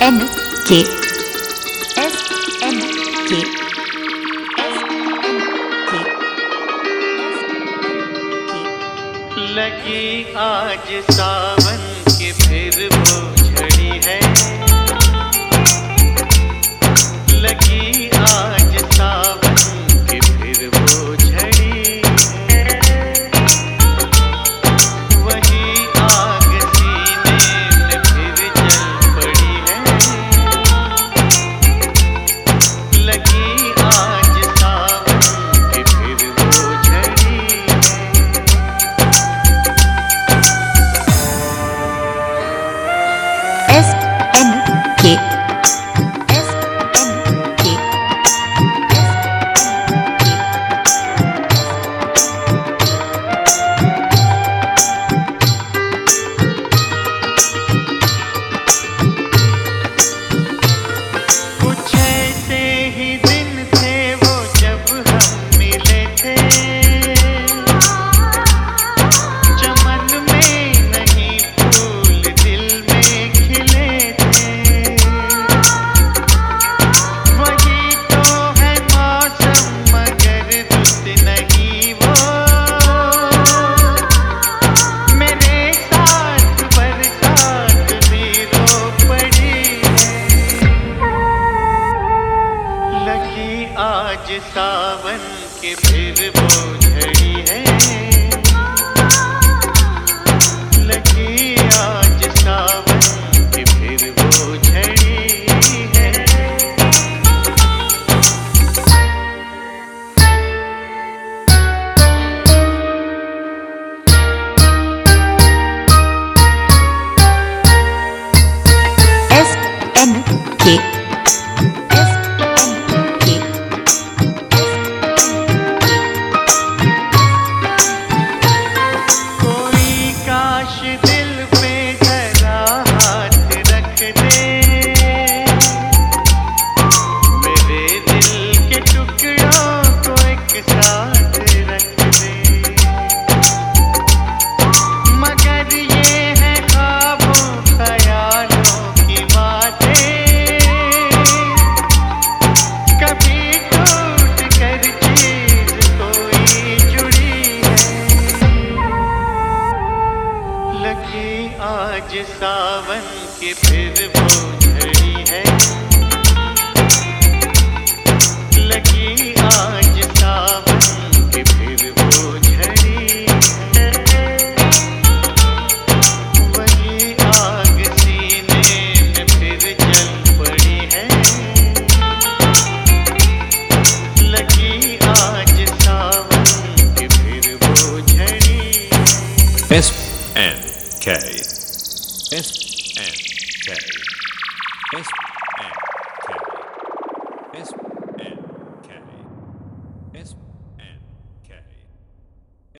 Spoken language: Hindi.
SNK लगी आज सावन की फिर वो झड़ी है, लगी आज सावन की फिर वो झड़ी है, वही आग सीने में फिर जल पड़ी है, लगी आज सावन की फिर वो झड़ी है। कुछ ऐसे ही दिन थे वो जब हम मिले थे, चमन में नहीं फूल दिल में खिले थे, वही तो है मौसम मगर रुत नहीं वो, मेरे साथ बरसात भी रो पड़ी है, लगी आज सावन की फिर वो झड़ी है, लगी आज सावन की फिर वो झड़ी है। कोई काश दिल पे जरा हाथ रख दे, मेरे दिल के टुकड़ों को एक साथ रख दे, मगर ये है ख्वाबों ख्यालों की बातें, कभी टूट कर चीज कोई जुड़ी है, लगी आज सावन की फिर वो झड़ी है, लगी आज सावन की फिर वो झड़ी है, वही आग सीने में फिर जल पड़ी है, लगी आज सावन की फिर वो झड़ी है। SNK.